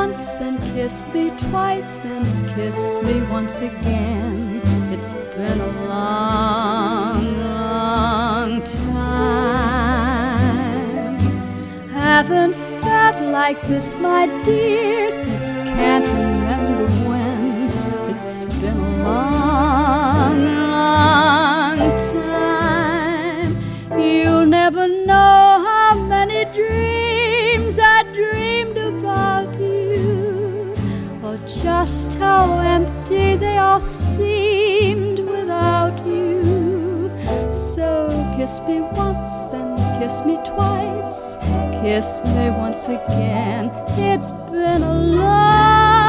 once, then kiss me twice, then kiss me once again. It's been a long, long time. Haven't felt like this, my dear, since can't remember when. It's been a long, long time. You'll never know how many dreams I dreamed about you, or just how empty they all seemed without you. So kiss me once, then kiss me twice, kiss me once again. It's been a long